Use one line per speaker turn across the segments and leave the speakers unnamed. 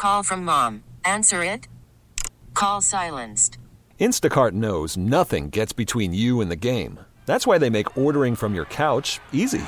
call from mom. Answer it. Call silenced.
Instacart knows nothing gets between you and the game. That's why they make ordering from your couch easy.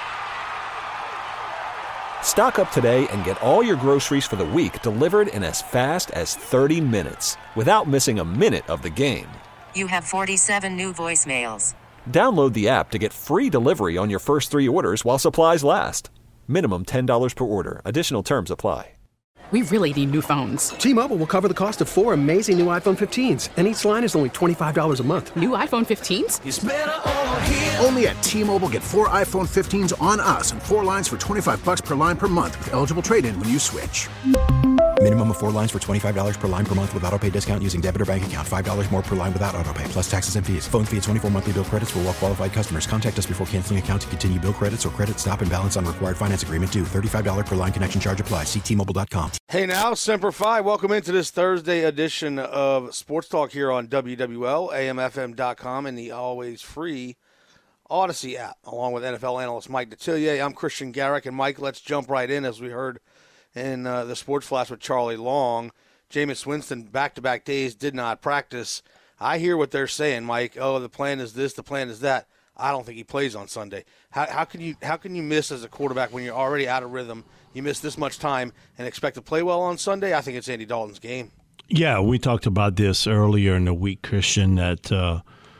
Stock up today and get all your groceries for the week delivered in as fast as 30 minutes without missing a minute of the game.
You have 47 new voicemails.
Download the app to get free delivery on your first 3 orders while supplies last. Minimum $10 per order. Additional terms apply.
We really need new phones.
T-Mobile will cover the cost of 4 amazing new iPhone 15s, and each line is only $25 a month.
New iPhone 15s?
It's better over here. Only at T-Mobile, get 4 iPhone 15s on us and 4 lines for $25 per line per month with eligible trade-in when you switch.
Minimum of 4 lines for $25 per line per month with autopay discount using debit or bank account. $5 more per line without autopay, plus taxes and fees. Phone fee at 24 monthly bill credits for well-qualified customers. Contact us before canceling account to continue bill credits or credit stop and balance on required finance agreement due. $35 per line connection charge applies. See T-Mobile.com.
Hey now, Semper Fi. Welcome into this Thursday edition of Sports Talk here on WWL, AMFM.com, and the always free Odyssey app, along with NFL analyst Mike Detillier. I'm Christian Garrick, and Mike, let's jump right in as we heard in the Sports Flash with Charlie Long. Jameis Winston, back-to-back days, did not practice. I hear what they're saying, Mike. Oh, the plan is this, the plan is that. I don't think he plays on Sunday. How can you miss as a quarterback when you're already out of rhythm? You miss this much time and expect to play well on Sunday? I think it's Andy Dalton's game.
Yeah, we talked about this earlier in the week, Christian, that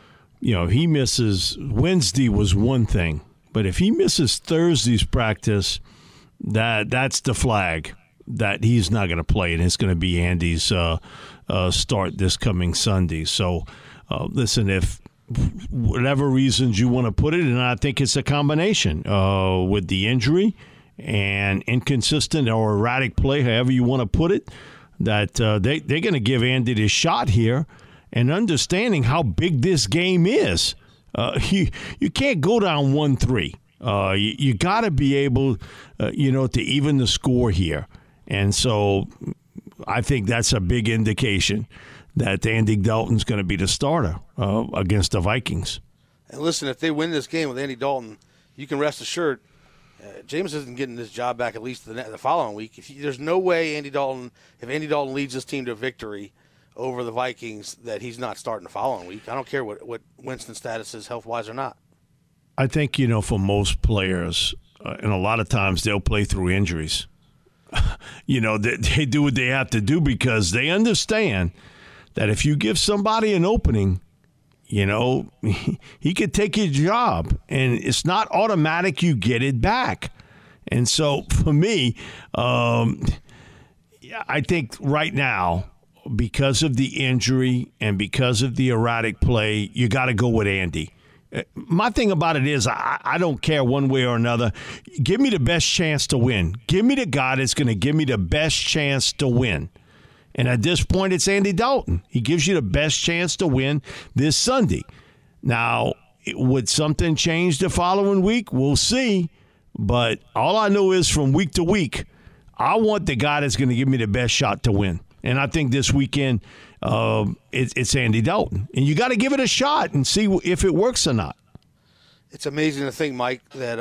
he misses Wednesday was one thing, but if he misses Thursday's practice, that's the flag that he's not going to play, and it's going to be Andy's start this coming Sunday. So, listen, if whatever reasons you want to put it, and I think it's a combination with the injury and inconsistent or erratic play, however you want to put it, that they're going to give Andy the shot here and understanding how big this game is. You can't go down 1-3. You got to be able, to even the score here. And so I think that's a big indication that Andy Dalton's going to be the starter against the Vikings.
And listen, if they win this game with Andy Dalton, you can rest assured Jameis isn't getting this job back at least the following week. There's no way if Andy Dalton leads this team to victory over the Vikings, that he's not starting the following week. I don't care what Winston's status is health-wise or not.
I think, for most players, and a lot of times they'll play through injuries. They do what they have to do because they understand that if you give somebody an opening, he could take your job, and it's not automatic you get it back. And so for me, I think right now, because of the injury and because of the erratic play, you got to go with Andy. My thing about it is I don't care one way or another. Give me the best chance to win. Give me the guy that's going to give me the best chance to win. And at this point, it's Andy Dalton. He gives you the best chance to win this Sunday. Now, would something change the following week? We'll see. But all I know is from week to week, I want the guy that's going to give me the best shot to win. And I think this weekend it's Andy Dalton. And you got to give it a shot and see if it works or not.
It's amazing to think, Mike, that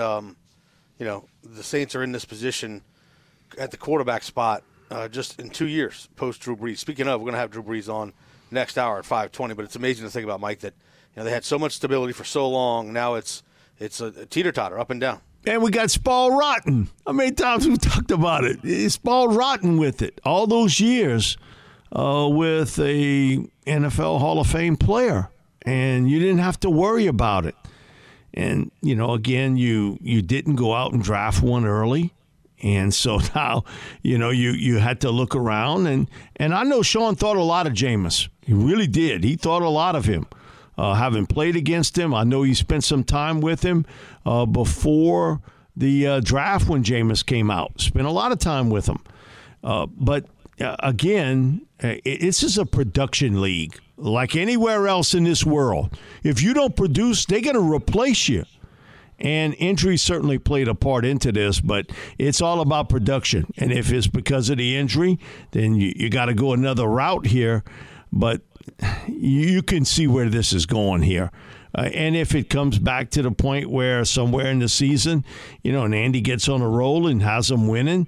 the Saints are in this position at the quarterback spot just in 2 years post Drew Brees. Speaking of, we're going to have Drew Brees on next hour at 5:20. But it's amazing to think about, Mike, that they had so much stability for so long. Now it's a teeter-totter, up and down.
And we got Spaul Rotten. How many times we talked about it? Spaul Rotten with it all those years with a NFL Hall of Fame player, and you didn't have to worry about it. And again, you didn't go out and draft one early, and so now you had to look around. And I know Sean thought a lot of Jameis. He really did. He thought a lot of him. Having played against him, I know he spent some time with him before the draft when Jameis came out. Spent a lot of time with him. But again, this is a production league like anywhere else in this world. If you don't produce, they're going to replace you. And injury certainly played a part into this, but it's all about production. And if it's because of the injury, then you got to go another route here. But you can see where this is going here. And if it comes back to the point where somewhere in the season, and Andy gets on a roll and has them winning,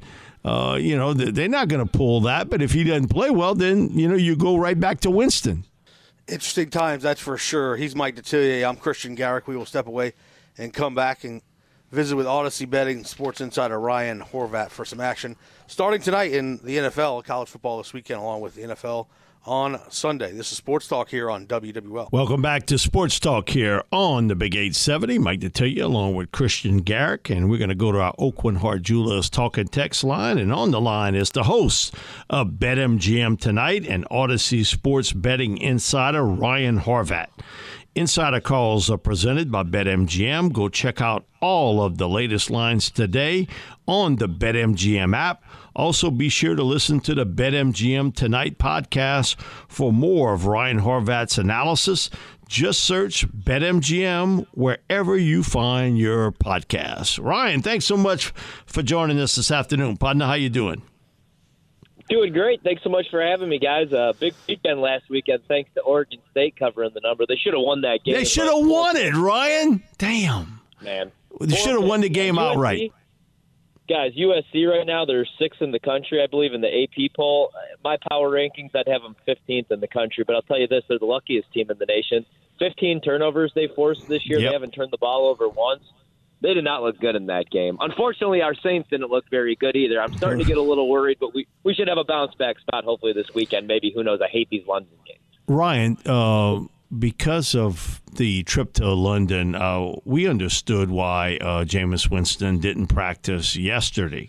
They're not going to pull that. But if he doesn't play well, then, you go right back to Winston.
Interesting times, that's for sure. He's Mike Detillier. I'm Christian Garrick. We will step away and come back and visit with Odyssey Betting sports insider Ryan Horvat for some action starting tonight in the NFL, college football this weekend, along with the NFL on Sunday. This is Sports Talk here on WWL.
Welcome back to Sports Talk here on the Big 870. Mike Detillier along with Christian Garrick, and we're going to go to our Oakland Hart Jewelers talk and text line, and on the line is the host of BetMGM Tonight and Odyssey Sports Betting Insider Ryan Horvat. Insider calls are presented by BetMGM. Go check out all of the latest lines today on the BetMGM app. Also, be sure to listen to the BetMGM Tonight podcast for more of Ryan Horvat's analysis. Just search BetMGM wherever you find your podcasts. Ryan, thanks so much for joining us this afternoon. Partner, how you doing?
Doing great. Thanks so much for having me, guys. Big weekend last weekend, thanks to Oregon State covering the number. They should have won that game.
They should have won it, Ryan. Damn.
Man.
They should have won the game outright.
Guys, USC right now, they're 6th in the country, I believe, in the AP poll. My power rankings, I'd have them 15th in the country. But I'll tell you this, they're the luckiest team in the nation. 15 turnovers they forced this year. Yep. They haven't turned the ball over once. They did not look good in that game. Unfortunately, our Saints didn't look very good either. I'm starting to get a little worried, but we should have a bounce-back spot hopefully this weekend. Maybe, who knows? I hate these London games.
Ryan, because of the trip to London, we understood why Jameis Winston didn't practice yesterday.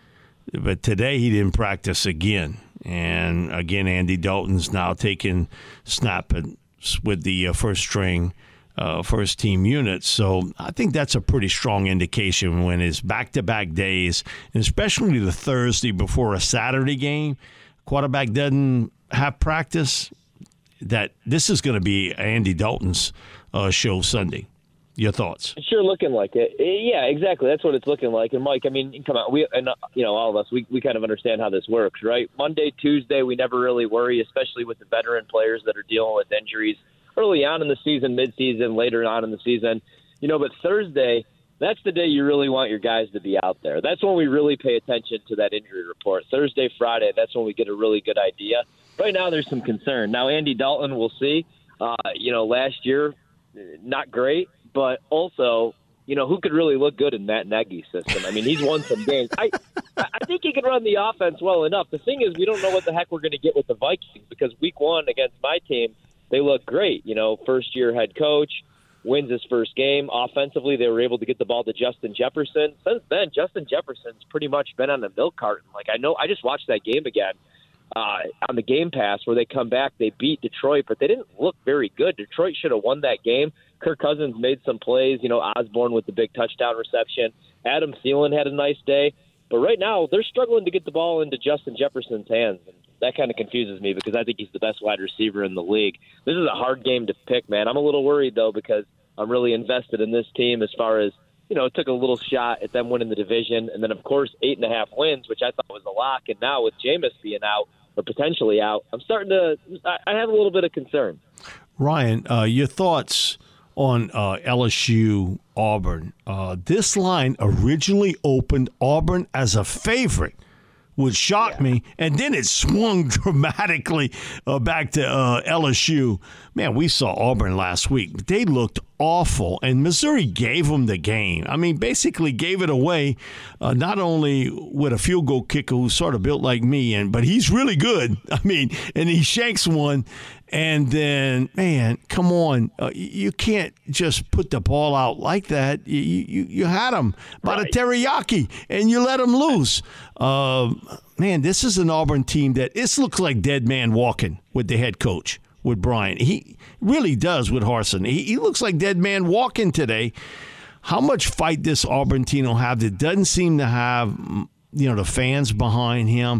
But today he didn't practice again. And, again, Andy Dalton's now taking snaps with the first-string first-team units. So I think that's a pretty strong indication when it's back-to-back days, and especially the Thursday before a Saturday game, quarterback doesn't have practice, that this is going to be Andy Dalton's show Sunday. Your thoughts?
It's sure looking like it. Yeah, exactly. That's what it's looking like. And, Mike, I mean, come on. All of us, we kind of understand how this works, right? Monday, Tuesday, we never really worry, especially with the veteran players that are dealing with injuries early on in the season, mid-season, later on in the season. But Thursday, that's the day you really want your guys to be out there. That's when we really pay attention to that injury report. Thursday, Friday, that's when we get a really good idea. Right now, there's some concern. Now, Andy Dalton, we'll see. Last year, not great, but also, who could really look good in Matt Nagy's system? I mean, he's won some games. I think he can run the offense well enough. The thing is, we don't know what the heck we're going to get with the Vikings, because week one against my team, they look great. First-year head coach, wins his first game. Offensively, they were able to get the ball to Justin Jefferson. Since then, Justin Jefferson's pretty much been on the milk carton. I just watched that game again on the Game Pass where they come back. They beat Detroit, but they didn't look very good. Detroit should have won that game. Kirk Cousins made some plays. Osborne with the big touchdown reception. Adam Thielen had a nice day. But right now, they're struggling to get the ball into Justin Jefferson's hands. And that kind of confuses me because I think he's the best wide receiver in the league. This is a hard game to pick, man. I'm a little worried, though, because I'm really invested in this team as far as, it took a little shot at them winning the division. And then, of course, 8.5 wins, which I thought was a lock. And now with Jameis being out or potentially out, I have a little bit of concern.
Ryan, your thoughts on LSU Auburn. This line originally opened Auburn as a favorite, which shocked me, and then it swung dramatically back to LSU. Man, we saw Auburn last week. They looked awful, and Missouri gave them the game. I mean, basically gave it away, not only with a field goal kicker who's sort of built like me, but he's really good. I mean, and he shanks one, and then, man, come on. You can't just put the ball out like that. You had him by the teriyaki, and you let him loose. Man, this is an Auburn team this looks like dead man walking with the head coach, with Brian. He really does with Harsin. He looks like dead man walking today. How much fight this Auburn team will have that doesn't seem to have, the fans behind him.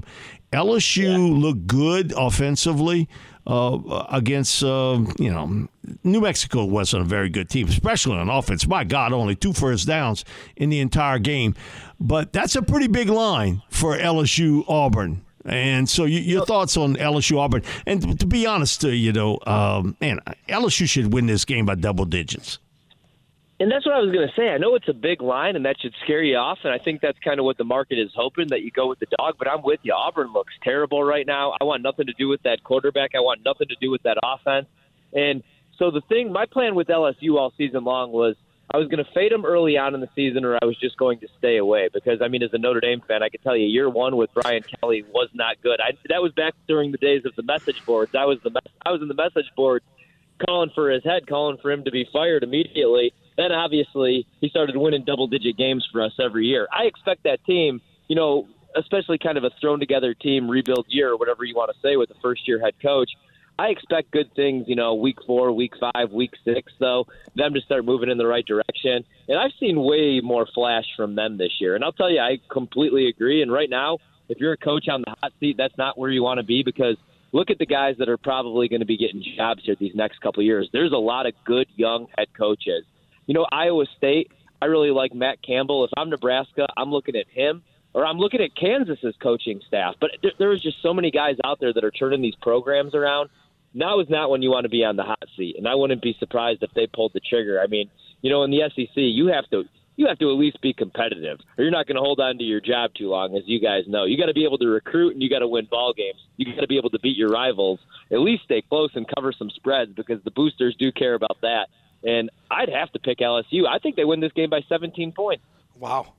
LSU looked good offensively against, New Mexico wasn't a very good team, especially on offense. My God, only 2 first downs in the entire game. But that's a pretty big line for LSU Auburn. And so your thoughts on LSU Auburn. And to be honest, LSU should win this game by double digits.
And that's what I was going to say. I know it's a big line, and that should scare you off, and I think that's kind of what the market is hoping, that you go with the dog. But I'm with you. Auburn looks terrible right now. I want nothing to do with that quarterback. I want nothing to do with that offense. And so my plan with LSU all season long was I was going to fade them early on in the season, or I was just going to stay away. Because, I mean, as a Notre Dame fan, I can tell you year one with Brian Kelly was not good. That was back during the days of the message boards. I was in the message board calling for his head, calling for him to be fired immediately. Then, obviously, he started winning double-digit games for us every year. I expect that team, especially kind of a thrown-together team, rebuild year, or whatever you want to say with the first-year head coach, I expect good things, week 4, week 5, week 6, though, them to start moving in the right direction. And I've seen way more flash from them this year. And I'll tell you, I completely agree. And right now, if you're a coach on the hot seat, that's not where you want to be, because look at the guys that are probably going to be getting jobs here these next couple of years. There's a lot of good young head coaches. Iowa State, I really like Matt Campbell. If I'm Nebraska, I'm looking at him, or I'm looking at Kansas's coaching staff. But there's just so many guys out there that are turning these programs around. Now is not when you want to be on the hot seat, and I wouldn't be surprised if they pulled the trigger. I mean, in the SEC, you have to at least be competitive, or you're not going to hold on to your job too long, as you guys know. You got to be able to recruit, and you got to win ball games. You got to be able to beat your rivals, at least stay close and cover some spreads, because the boosters do care about that. And I'd have to pick LSU. I think they win this game by 17 points.
Wow.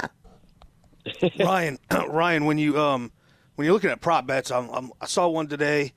Ryan, when you're looking at prop bets, I saw one today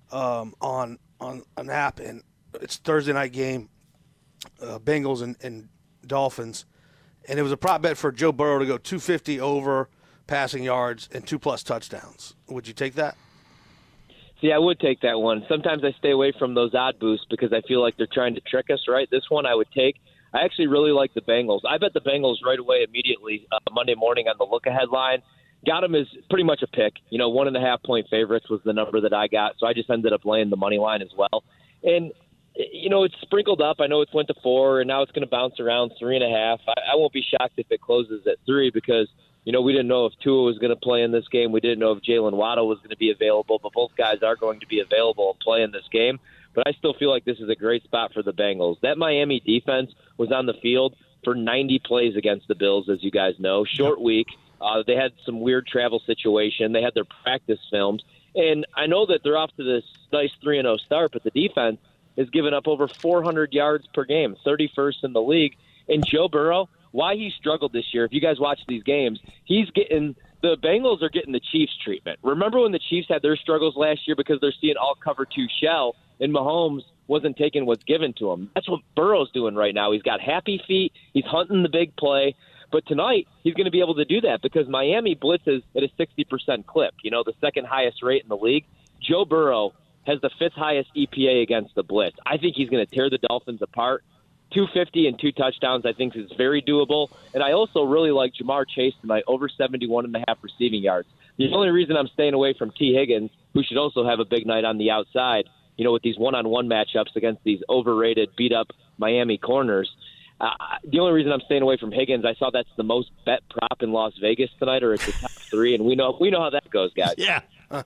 on an app, and it's Thursday night game, Bengals and Dolphins, and it was a prop bet for Joe Burrow to go 250 over passing yards and 2+ touchdowns. Would you take that?
See, I would take that one. Sometimes I stay away from those odd boosts because I feel like they're trying to trick us, right? This one I would take. I actually really like the Bengals. I bet the Bengals right away immediately Monday morning on the look-ahead line. Got them as pretty much a pick. 1.5-point favorites was the number that I got, so I just ended up laying the money line as well. And, it's sprinkled up. I know it's went to 4, and now it's going to bounce around 3.5. I won't be shocked if it closes at 3 because we didn't know if Tua was going to play in this game. We didn't know if Jalen Waddle was going to be available, but both guys are going to be available and play in this game. But I still feel like this is a great spot for the Bengals. That Miami defense was on the field for 90 plays against the Bills, as you guys know. Short week. They had some weird travel situation. They had their practice filmed. And I know that they're off to this nice 3-0 start, but the defense has given up over 400 yards per game, 31st in the league. And Joe Burrow, why he struggled this year, if you guys watch these games, the Bengals are getting the Chiefs treatment. Remember when the Chiefs had their struggles last year because they're seeing all cover 2 shell, and Mahomes wasn't taking what's given to him? That's what Burrow's doing right now. He's got happy feet. He's hunting the big play. But tonight, he's going to be able to do that because Miami blitzes at a 60% clip, the second highest rate in the league. Joe Burrow has the 5th highest EPA against the blitz. I think he's going to tear the Dolphins apart. 250 and 2 touchdowns, I think, is very doable. And I also really like Jamar Chase tonight, over 71.5 receiving yards. The only reason I'm staying away from T. Higgins, who should also have a big night on the outside, with these one-on-one matchups against these overrated, beat-up Miami corners. The only reason I'm staying away from Higgins, I saw that's the most bet prop in Las Vegas tonight, or it's the top 3, and we know how that goes, guys.
Yeah.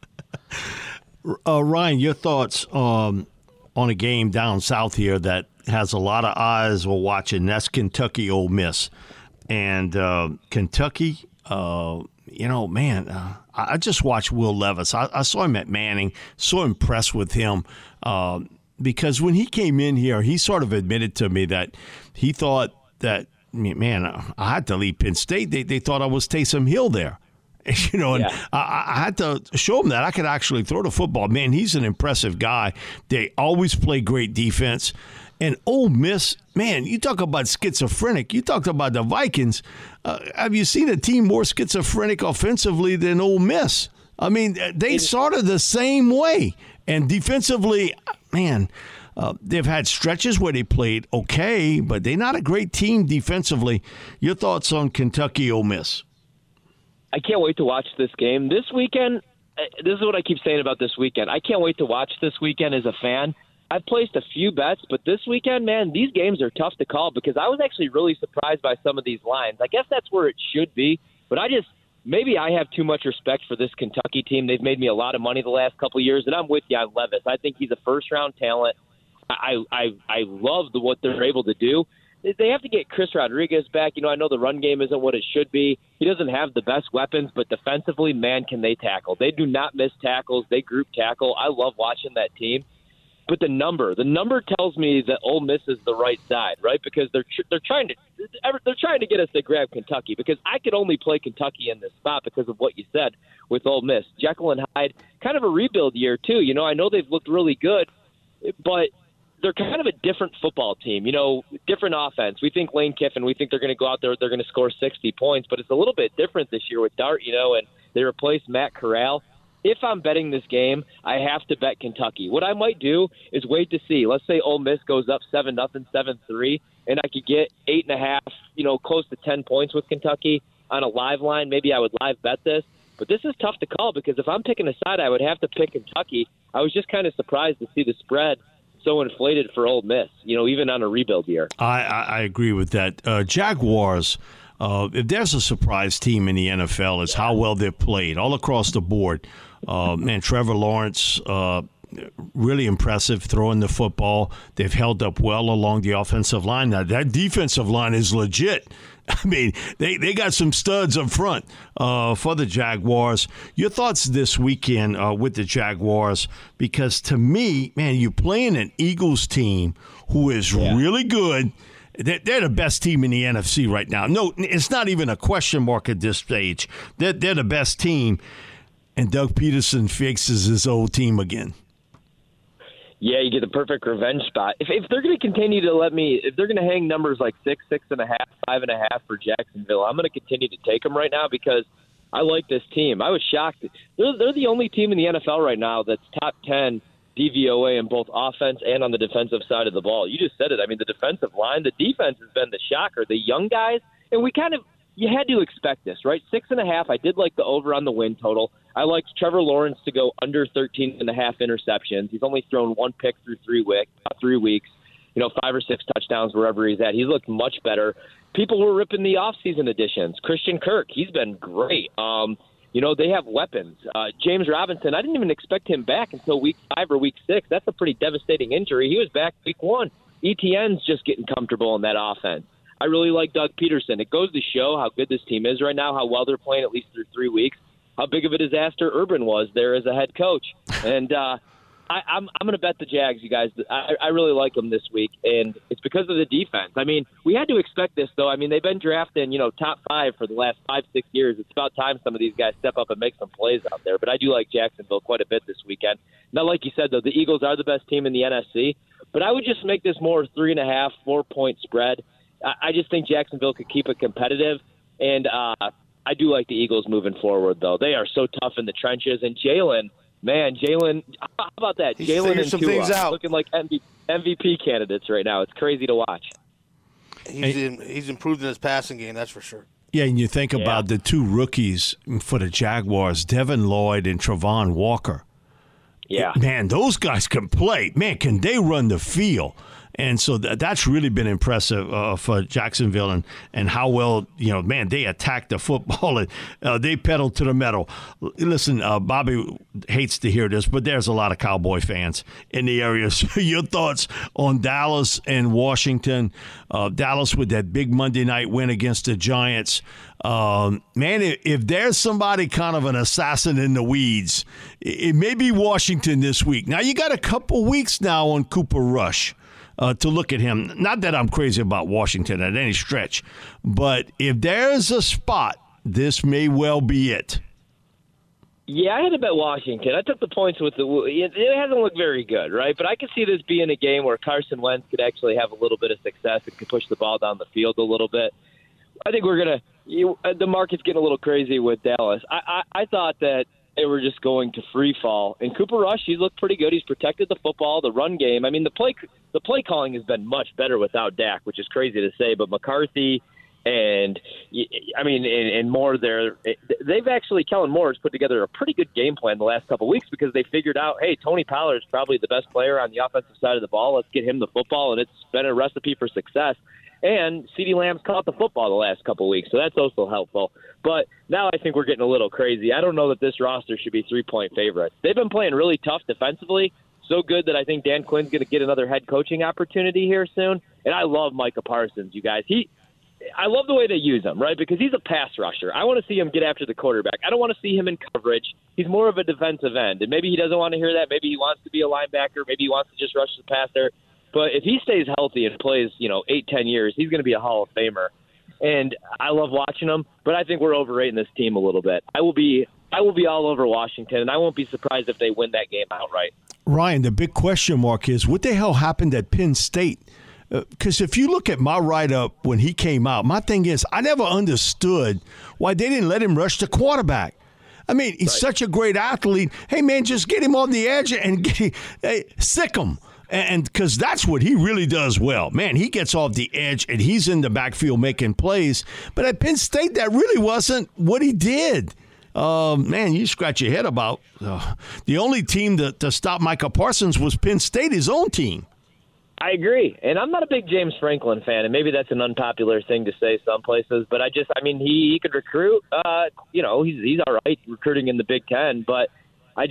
Ryan, your thoughts on a game down south here that has a lot of eyes we're watching? That's Kentucky Ole Miss. And Kentucky, I just watched Will Levis. I saw him at Manning, so impressed with him. Because when he came in here, he sort of admitted to me that he thought that, I had to leave Penn State. They thought I was Taysom Hill there. And I had to show him that I could actually throw the football. Man, he's an impressive guy. They always play great defense. And Ole Miss, man, you talk about schizophrenic. You talked about the Vikings. Have you seen a team more schizophrenic offensively than Ole Miss? I mean, they started the same way. And defensively, man, they've had stretches where they played okay, but they're not a great team defensively. Your thoughts on Kentucky Ole Miss?
I can't wait to watch this game. This weekend, this is what I keep saying about this weekend. I can't wait to watch this weekend as a fan. I've placed a few bets, but this weekend, man, these games are tough to call because I was actually really surprised by some of these lines. I guess that's where it should be, but maybe I have too much respect for this Kentucky team. They've made me a lot of money the last couple of years, and I'm with you on Levis. I think he's a first-round talent. I love what they're able to do. they have to get Chris Rodriguez back. I know the run game isn't what it should be. He doesn't have the best weapons, but defensively, man, can they tackle. They do not miss tackles. They group tackle. I love watching that team. But the number tells me that Ole Miss is the right side, right? Because they're trying to get us to grab Kentucky, because I could only play Kentucky in this spot because of what you said with Ole Miss. Jekyll and Hyde, kind of a rebuild year too. I know they've looked really good, but they're kind of a different football team. Different offense. We think Lane Kiffin. We think they're going to go out there. They're going to score 60 points, but it's a little bit different this year with Dart. And they replaced Matt Corral. If I'm betting this game, I have to bet Kentucky. What I might do is wait to see. Let's say Ole Miss goes up 7-0, 7-3, and I could get 8.5, close to 10 points with Kentucky on a live line. Maybe I would live bet this. But this is tough to call, because if I'm picking a side, I would have to pick Kentucky. I was just kind of surprised to see the spread so inflated for Ole Miss, even on a rebuild year.
I agree with that. Jaguars, if there's a surprise team in the NFL, it's how well they've played all across the board. Trevor Lawrence, really impressive throwing the football. They've held up well along the offensive line. Now, that defensive line is legit. I mean, they got some studs up front for the Jaguars. Your thoughts this weekend with the Jaguars? Because to me, man, you're playing an Eagles team who is really good. They're the best team in the NFC right now. No, it's not even a question mark at this stage. They're the best team. And Doug Peterson fixes his old team again.
Yeah, you get the perfect revenge spot. If they're going to continue to if they're going to hang numbers like 6, 6.5, 5.5 for Jacksonville, I'm going to continue to take them right now, because I like this team. I was shocked. They're the only team in the NFL right now that's top 10 DVOA in both offense and on the defensive side of the ball. You just said it. I mean, the defensive line, the defense has been the shocker. The young guys, and you had to expect this, right? 6.5. I did like the over on the win total. I liked Trevor Lawrence to go under 13.5 interceptions. He's only thrown one pick through 3 weeks. 5 or 6 touchdowns wherever he's at. He's looked much better. People were ripping the offseason additions. Christian Kirk, he's been great. They have weapons. James Robinson, I didn't even expect him back until week 5 or week 6. That's a pretty devastating injury. He was back week 1. ETN's just getting comfortable in that offense. I really like Doug Peterson. It goes to show how good this team is right now, how well they're playing at least through 3 weeks, how big of a disaster Urban was there as a head coach. And I'm going to bet the Jags, you guys. I really like them this week, and it's because of the defense. I mean, we had to expect this, though. I mean, they've been drafting, top 5 for the last 5-6 years. It's about time some of these guys step up and make some plays out there. But I do like Jacksonville quite a bit this weekend. Now, like you said, though, the Eagles are the best team in the NFC. But I would just make this more 3.5, 4-point spread. I just think Jacksonville could keep it competitive, and I do like the Eagles moving forward, though. They are so tough in the trenches, and Jalen, how about that? Jalen and Tua looking like MVP candidates right now. It's crazy to watch.
He's improved in his passing game, that's for sure.
Yeah, and you think about the 2 rookies for the Jaguars, Devin Lloyd and Travon Walker.
Yeah.
Man, those guys can play. Man, can they run the field? And so that's really been impressive for Jacksonville and how well, they attack the football and they pedal to the metal. Listen, Bobby hates to hear this, but there's a lot of Cowboy fans in the area. So your thoughts on Dallas and Washington? Dallas with that big Monday night win against the Giants. Man, if there's somebody kind of an assassin in the weeds, it may be Washington this week. Now, you got a couple weeks now on Cooper Rush. To look at him. Not that I'm crazy about Washington at any stretch, but if there's a spot, this may well be it.
Yeah, I had to bet Washington. I took the points with it hasn't looked very good, right? But I could see this being a game where Carson Wentz could actually have a little bit of success and could push the ball down the field a little bit. I think the market's getting a little crazy with Dallas. I thought that they were just going to free fall. And Cooper Rush, he's looked pretty good. He's protected the football, the run game. I mean, the play calling has been much better without Dak, which is crazy to say. But McCarthy and Moore there, they've actually, Kellen Moore has put together a pretty good game plan the last couple of weeks because they figured out, hey, Tony Pollard is probably the best player on the offensive side of the ball. Let's get him the football, and it's been a recipe for success. And CeeDee Lamb's caught the football the last couple of weeks, so that's also helpful. But now I think we're getting a little crazy. I don't know that this roster should be 3-point favorites. They've been playing really tough defensively, so good that I think Dan Quinn's going to get another head coaching opportunity here soon. And I love Micah Parsons, you guys. I love the way they use him, right? Because he's a pass rusher. I want to see him get after the quarterback. I don't want to see him in coverage. He's more of a defensive end. And maybe he doesn't want to hear that. Maybe he wants to be a linebacker. Maybe he wants to just rush the passer. But if he stays healthy and plays, 8-10 years, he's going to be a Hall of Famer. And I love watching him, but I think we're overrating this team a little bit. I will be all over Washington, and I won't be surprised if they win that game outright.
Ryan, the big question mark is, what the hell happened at Penn State? Because if you look at my write-up when he came out, my thing is I never understood why they didn't let him rush the quarterback. I mean, he's such a great athlete. Hey, man, just get him on the edge and sick him. And because that's what he really does well. Man, he gets off the edge, and he's in the backfield making plays. But at Penn State, that really wasn't what he did. Man, you scratch your head about the only team to stop Micah Parsons was Penn State, his own team.
I agree. And I'm not a big James Franklin fan, and maybe that's an unpopular thing to say some places, but he could recruit. He's all right recruiting in the Big Ten, but I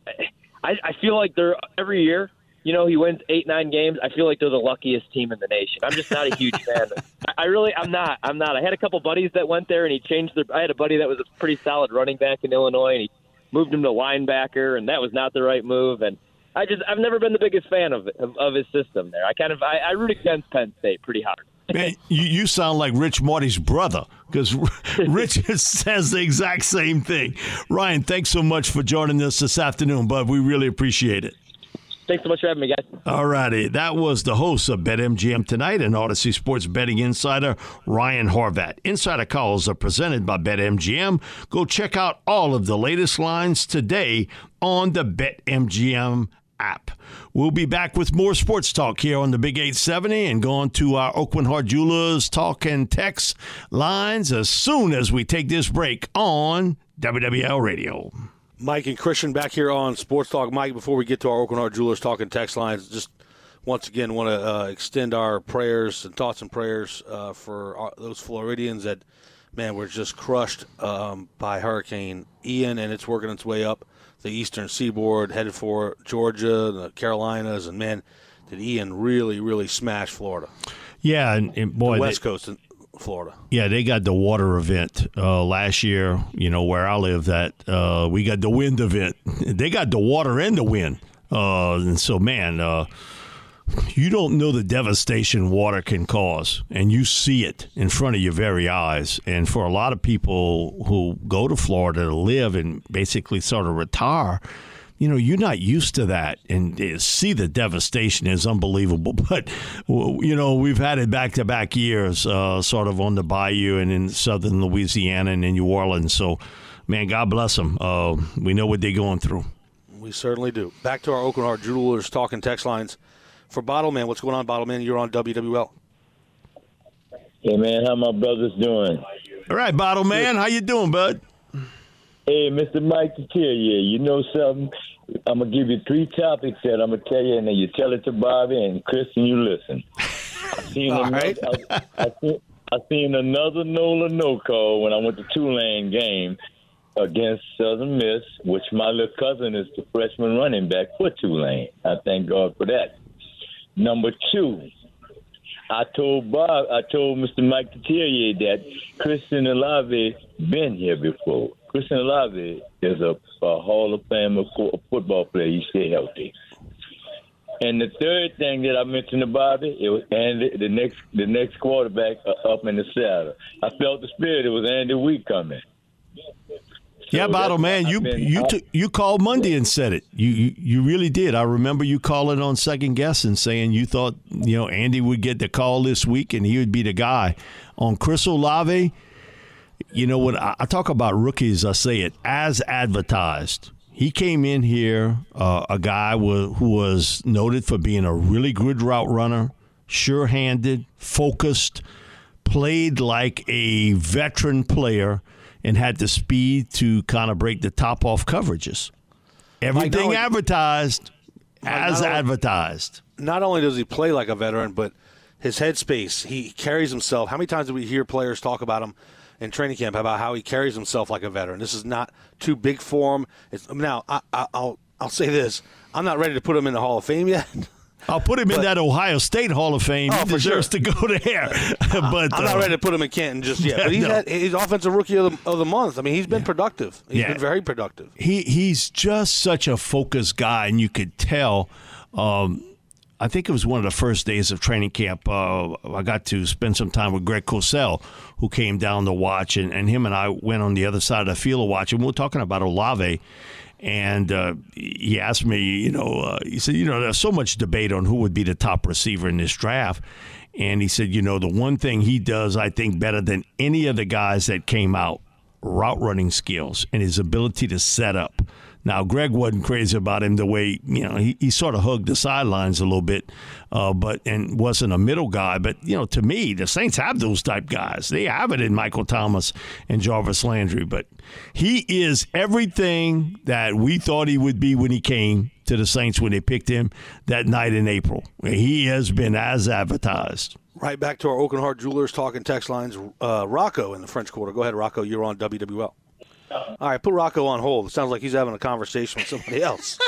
feel like they're every year, he wins 8-9 games. I feel like they're the luckiest team in the nation. I'm just not a huge fan. I'm not. I had a couple buddies that went there, and I had a buddy that was a pretty solid running back in Illinois, and he moved him to linebacker, and that was not the right move. And I've never been the biggest fan of his system there. I root against Penn State pretty hard.
Man, you sound like Rich Marty's brother, because Rich says the exact same thing. Ryan, thanks so much for joining us this afternoon, bud. We really appreciate it.
Thanks so much for having me, guys.
All righty. That was the host of BetMGM Tonight and Odyssey Sports Betting Insider, Ryan Horvat. Insider calls are presented by BetMGM. Go check out all of the latest lines today on the BetMGM app. We'll be back with more sports talk here on the Big 870 and go on to our Oakland Heart Jewelers talk and text lines as soon as we take this break on WWL Radio.
Mike and Christian back here on Sports Talk. Mike, before we get to our Oakland Heart Jewelers talk and text lines, just once again want to extend our prayers and thoughts and prayers for those Floridians that, man, were just crushed by Hurricane Ian, and it's working its way up the eastern seaboard, headed for Georgia, the Carolinas, and, man, did Ian really, really smash Florida.
Yeah, and boy,
the West Coast of Florida.
Yeah, they got the water event last year, where I live, that we got the wind event. They got the water and the wind. And so, man, you don't know the devastation water can cause, and you see it in front of your very eyes. And for a lot of people who go to Florida to live and basically sort of retire, you're not used to that, and see the devastation is unbelievable. But, we've had it back-to-back years, sort of on the bayou and in southern Louisiana and in New Orleans. So, man, God bless them. We know what they're going through.
We certainly do. Back to our Oakland Heart Jewelers talk and text lines. For Bottleman, what's going on, Bottleman? You're on WWL.
Hey, man, how my brothers doing?
All right, Bottleman, how you doing, bud?
Hey, Mr. Mike Detillier, you know something? I'm going to give you 3 topics that I'm going to tell you, and then you tell it to Bobby, and Chris, and you listen. I seen another NOLA no call when I went to Tulane game against Southern Miss, which my little cousin is the freshman running back for Tulane. I thank God for that. Number 2, I told Mr. Mike Detillier that Christian Olave been here before. Christian Olave is a Hall of Fame football player. He stay healthy. And the third thing that I mentioned about it was Andy, the next quarterback up in the saddle. I felt the spirit. It was Andy Week coming.
Yeah, Bottle Man, you called Monday and said it. You really did. I remember you calling on Second Guess and saying you thought Andy would get the call this week and he would be the guy. On Chris Olave, when I talk about rookies, I say it as advertised. He came in here, a guy who was noted for being a really good route runner, sure-handed, focused, played like a veteran player, and had the speed to kind of break the top off coverages. Everything advertised as advertised.
Not only does he play like a veteran, but his headspace, he carries himself. How many times do we hear players talk about him in training camp about how he carries himself like a veteran? This is not too big for him. Now, I'll say this. I'm not ready to put him in the Hall of Fame yet.
I'll put him in that Ohio State Hall of Fame. He deserves to go there. But
I'm not ready to put him in Canton just yet. But he's Offensive Rookie of the Month. I mean, he's been productive. He's been very productive.
He's just such a focused guy, and you could tell. I think it was one of the first days of training camp. I got to spend some time with Greg Cosell, who came down to watch, and him and I went on the other side of the field to watch, and we were talking about Olave. And he asked me, he said, there's so much debate on who would be the top receiver in this draft. And he said, the one thing he does, I think, better than any of the guys that came out, route running skills and his ability to set up. Now, Greg wasn't crazy about him the way, he sort of hugged the sidelines a little bit, and wasn't a middle guy. But, to me, the Saints have those type guys. They have it in Michael Thomas and Jarvis Landry. But he is everything that we thought he would be when he came to the Saints when they picked him that night in April. He has been as advertised.
Right back to our Oak and Hart Jewelers talking text lines. Rocco in the French Quarter. Go ahead, Rocco. You're on WWL. All right, put Rocco on hold. It sounds like he's having a conversation with somebody else.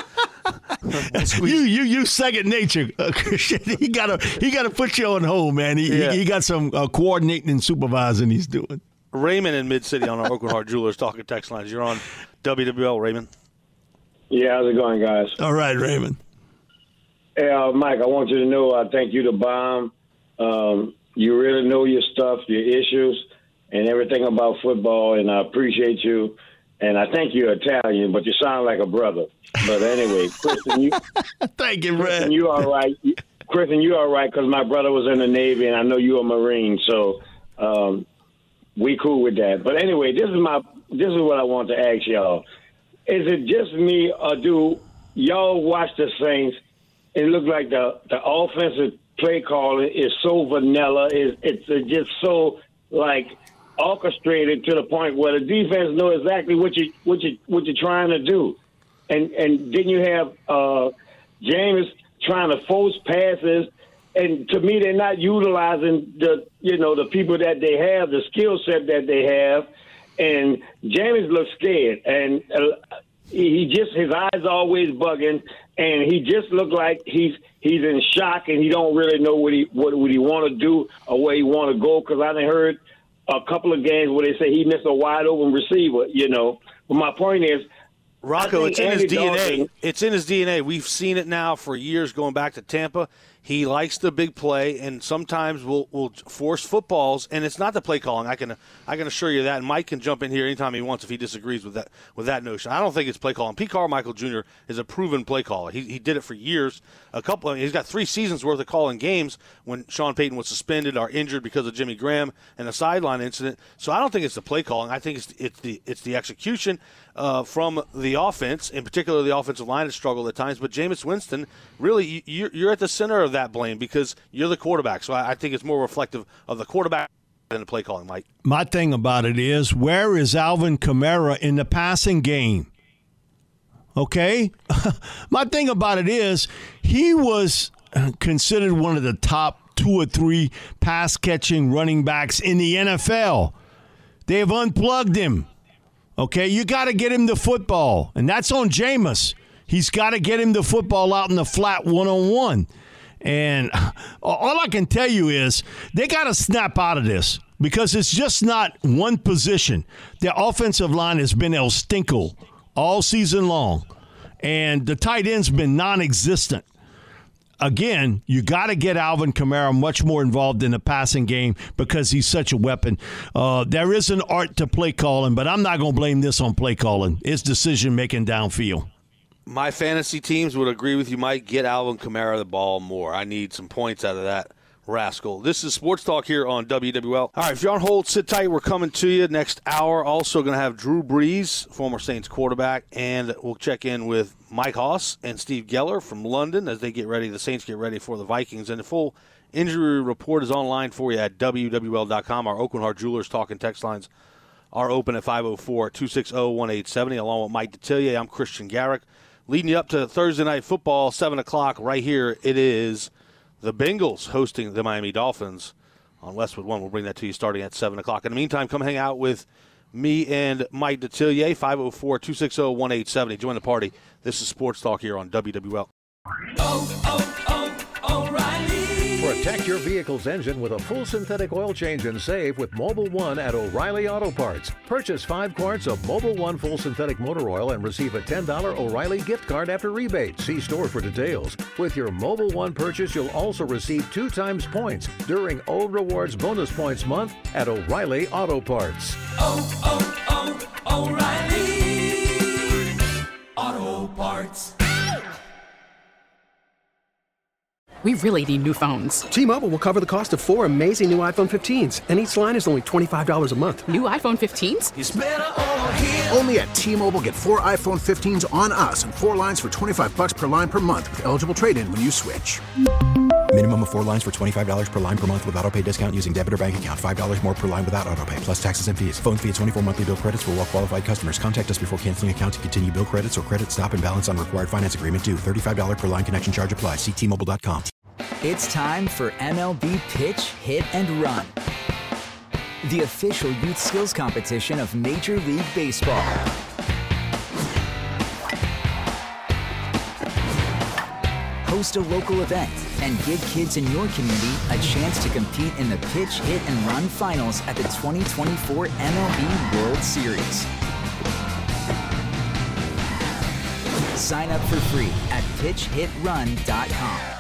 you second nature, Christian. He gotta put you on hold, man. He got some coordinating and supervising he's doing.
Raymond in Mid-City on our Oak and Hart Jewelers talking text lines. You're on WWL, Raymond.
Yeah, how's it going, guys?
All right, Raymond.
Hey, Mike, I want you to know I think you're the bomb. You really know your stuff, your issues, and everything about football, and I appreciate you. And I think you're Italian, but you sound like a brother. But anyway, Kristen, you
thank you,
Kristen, you all right. Kristen, you all right, because my brother was in the Navy, and I know you're a Marine, so we cool with that. But anyway, this is what I want to ask y'all. Is it just me, or do y'all watch the Saints? It looks like the offensive play calling is so vanilla. It's just so like orchestrated to the point where the defense know exactly what you're trying to do, and then you have James trying to force passes, and to me they're not utilizing the people that they have, the skill set that they have, and James looks scared, and his eyes always bugging, and he just looked like he's in shock, and he don't really know what he want to do or where he want to go, because I done heard a couple of games where they say he missed a wide open receiver, But my point is,
Rocco, it's in his DNA. It's in his DNA. We've seen it now for years going back to Tampa. He likes the big play, and sometimes will force footballs, and it's not the play calling. I can assure you that. And Mike can jump in here anytime he wants if he disagrees with that notion. I don't think it's play calling. Pete Carmichael Jr. is a proven play caller. He did it for years. He's got 3 seasons worth of calling games when Sean Payton was suspended or injured because of Jimmy Graham and a sideline incident. So I don't think it's the play calling. I think it's the execution from the offense, in particular the offensive line has struggled at times. But Jameis Winston, really, you're at the center of that blame because you're the quarterback. So I think it's more reflective of the quarterback than the play calling, Mike.
My thing about it is, where is Alvin Kamara in the passing game? Okay? My thing about it is, he was considered one of the top 2 or 3 pass-catching running backs in the NFL. They have unplugged him. Okay, you got to get him the football, and that's on Jameis. He's got to get him the football out in the flat one-on-one. And all I can tell you is they got to snap out of this because it's just not one position. Their offensive line has been El Stinko all season long, and the tight end's been non-existent. Again, you got to get Alvin Kamara much more involved in the passing game because he's such a weapon. There is an art to play calling, but I'm not going to blame this on play calling. It's decision-making downfield.
My fantasy teams would agree with you, Mike. Get Alvin Kamara the ball more. I need some points out of that rascal. This is Sports Talk here on WWL. All right, if you're on hold, sit tight. We're coming to you next hour. Also going to have Drew Brees, former Saints quarterback, and we'll check in with Mike Haas and Steve Geller from London as they get ready. The Saints get ready for the Vikings. And the full injury report is online for you at WWL.com. Our Oak and Hart Jewelers talking text lines are open at 504-260-1870. Along with Mike Detillier, I'm Christian Garrick. Leading you up to Thursday Night Football, 7 o'clock right here. It is the Bengals hosting the Miami Dolphins on Westwood 1. We'll bring that to you starting at 7 o'clock. In the meantime, come hang out with me and Mike Detillier, 504-260-1870. Join the party. This is Sports Talk here on WWL.
Protect your vehicle's engine with a full synthetic oil change and save with Mobil 1 at O'Reilly Auto Parts. Purchase 5 quarts of Mobil 1 full synthetic motor oil and receive a $10 O'Reilly gift card after rebate. See store for details. With your Mobil 1 purchase, you'll also receive 2 times points during O Rewards Bonus Points Month at O'Reilly Auto Parts.
O'Reilly Auto Parts.
We really need new phones.
T-Mobile will cover the cost of 4 amazing new iPhone 15s, and each line is only $25 a month.
New iPhone 15s?
It's better over here.
Only at T-Mobile, get 4 iPhone 15s on us and 4 lines for $25 per line per month with eligible trade-in when you switch.
Minimum of 4 lines for $25 per line per month with autopay discount using debit or bank account. $5 more per line without autopay, plus taxes and fees. Phone fee at 24 monthly bill credits for well-qualified customers. Contact us before canceling account to continue bill credits or credit stop and balance on required finance agreement due. $35 per line connection charge applies. See T-Mobile.com.
It's time for MLB Pitch, Hit, and Run, the official youth skills competition of Major League Baseball. Host a local event and give kids in your community a chance to compete in the Pitch, Hit, and Run finals at the 2024 MLB World Series. Sign up for free at pitchhitrun.com.